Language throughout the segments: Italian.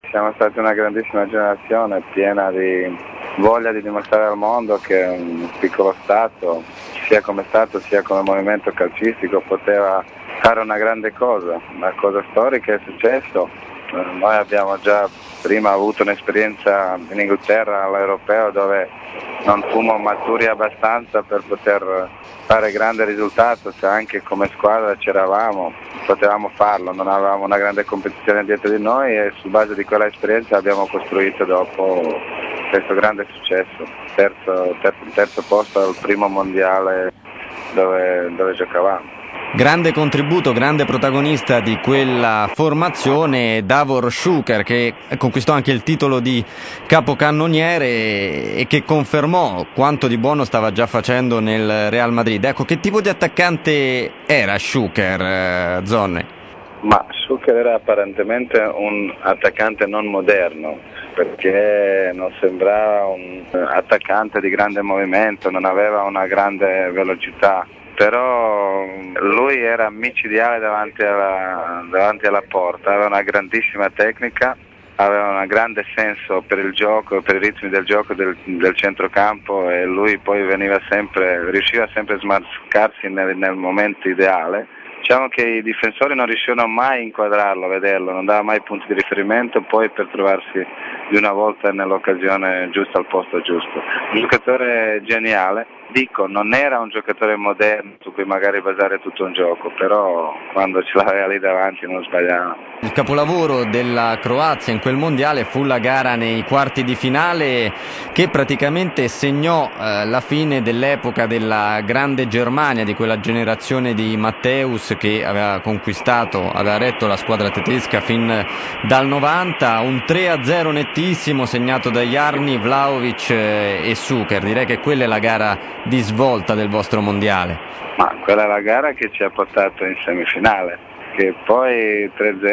Siamo stati una grandissima generazione piena di voglia di dimostrare al mondo che un piccolo Stato, sia come Stato sia come movimento calcistico, poteva fare una grande cosa. Una cosa storica è successo. Noi abbiamo già prima avuto un'esperienza in Inghilterra all'Europeo dove non fummo maturi abbastanza per poter fare grande risultato, cioè anche come squadra c'eravamo, potevamo farlo, non avevamo una grande competizione dietro di noi e su base di quella esperienza abbiamo costruito dopo questo grande successo, terzo posto al primo mondiale dove giocavamo. Grande contributo, grande protagonista di quella formazione Davor Šuker, che conquistò anche il titolo di capocannoniere e che confermò quanto di buono stava già facendo nel Real Madrid. Ecco, che tipo di attaccante era Šuker, Zonne? Ma Šuker era apparentemente un attaccante non moderno, perché non sembrava un attaccante di grande movimento, non aveva una grande velocità. Però lui era micidiale davanti alla porta, aveva una grandissima tecnica, aveva un grande senso per il gioco, per i ritmi del gioco del centrocampo e lui poi riusciva sempre a smarcarsi nel momento ideale. Diciamo che i difensori non riuscivano mai a inquadrarlo, a vederlo, non dava mai punti di riferimento poi per trovarsi di una volta nell'occasione giusta al posto giusto. Un giocatore geniale, dico, non era un giocatore moderno su cui magari basare tutto un gioco, però quando ce l'aveva lì davanti non sbagliava. Il capolavoro della Croazia in quel mondiale fu la gara nei quarti di finale che praticamente segnò la fine dell'epoca della grande Germania, di quella generazione di Matthäus che aveva retto la squadra tedesca fin dal 90, un 3-0 nettissimo segnato da Jarni, Vlahovic e Šuker. Direi che quella è la gara di svolta del vostro mondiale. Ma quella è la gara che ci ha portato in semifinale, che poi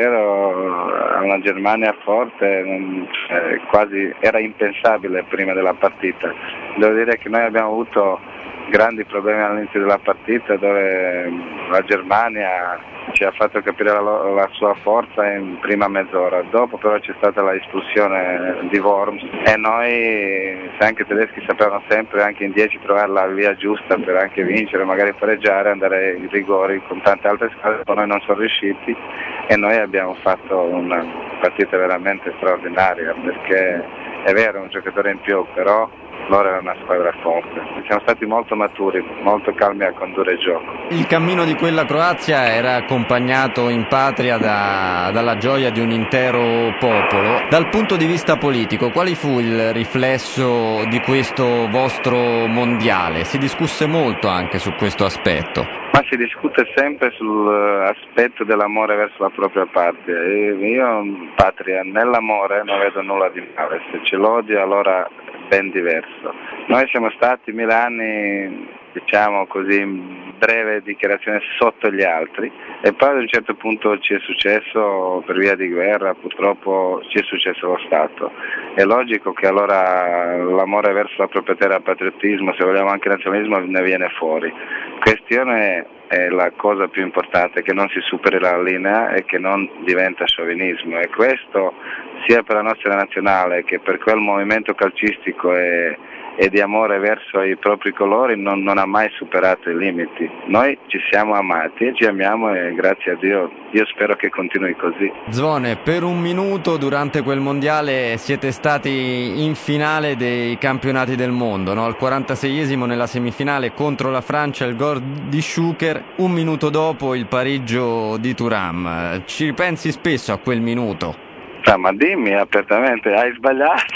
3-0 a una Germania forte quasi era impensabile prima della partita. Devo dire che noi abbiamo avuto grandi problemi all'inizio della partita dove la Germania ci ha fatto capire la sua forza in prima mezz'ora, dopo però c'è stata la espulsione di Worms e noi, se anche i tedeschi sapevano sempre anche in 10 trovare la via giusta per anche vincere, magari pareggiare, andare ai rigori con tante altre squadre, ma noi non sono riusciti e noi abbiamo fatto una partita veramente straordinaria, perché è vero, un giocatore in più, però loro erano una squadra forte. Siamo stati molto maturi, molto calmi a condurre il gioco. Il cammino di quella Croazia era accompagnato in patria dalla gioia di un intero popolo. Dal punto di vista politico, quale fu il riflesso di questo vostro mondiale? Si discusse molto anche su questo aspetto. Ma si discute sempre sull'aspetto dell'amore verso la propria patria. Io, patria, nell'amore non vedo nulla di male. Se ce l'odio allora ben diverso. Noi siamo stati 1000 anni, diciamo così, in breve dichiarazione sotto gli altri e poi ad un certo punto ci è successo, per via di guerra, purtroppo ci è successo lo Stato. È logico che allora l'amore verso la propria terra, il patriottismo, se vogliamo anche il nazionalismo, ne viene fuori. Questione è la cosa più importante, che non si superi la linea e che non diventa sciovinismo, e questo sia per la nostra nazionale che per quel movimento calcistico e di amore verso i propri colori non ha mai superato i limiti. Noi ci siamo amati e ci amiamo e grazie a Dio, io spero che continui così. Zvone, per un minuto durante quel mondiale siete stati in finale dei campionati del mondo, no? Al 46esimo nella semifinale contro la Francia il gol di Šuker, un minuto dopo il pareggio di Thuram. Ci ripensi spesso a quel minuto? Ma dimmi apertamente, hai sbagliato?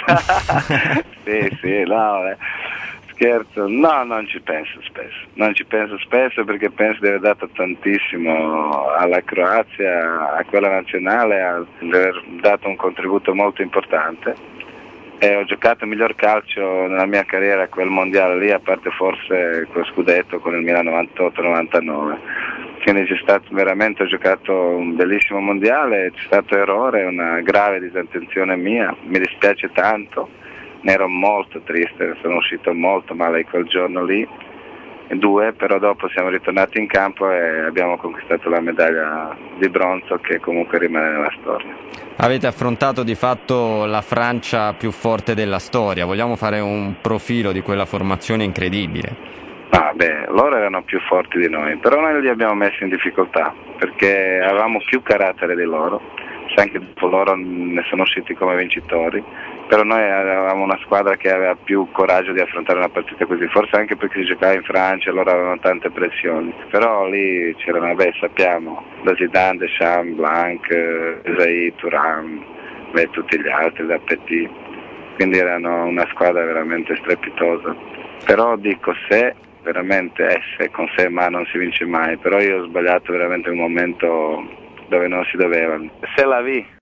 sì, no, scherzo, no, non ci penso spesso perché penso di aver dato tantissimo alla Croazia, a quella nazionale, di aver dato un contributo molto importante e ho giocato il miglior calcio nella mia carriera a quel mondiale lì, a parte forse quel scudetto con il Milan 98-99. Quindi ho giocato un bellissimo mondiale, c'è stato errore, una grave disattenzione mia, mi dispiace tanto, ne ero molto triste, sono uscito molto male quel giorno lì 2, però dopo siamo ritornati in campo e abbiamo conquistato la medaglia di bronzo che comunque rimane nella storia. Avete affrontato di fatto la Francia più forte della storia, vogliamo fare un profilo di quella formazione incredibile? Loro erano più forti di noi, però noi li abbiamo messi in difficoltà perché avevamo più carattere di loro, anche dopo loro ne sono usciti come vincitori, però noi avevamo una squadra che aveva più coraggio di affrontare una partita così, forse anche perché si giocava in Francia e loro avevano tante pressioni, però lì c'erano, sappiamo, da Zidane, Deschamps, Blanc, Desailly, Thuram, tutti gli altri, da Petit, quindi erano una squadra veramente strepitosa, però dico se con sé ma non si vince mai, però io ho sbagliato veramente un momento dove non si doveva. Se la vi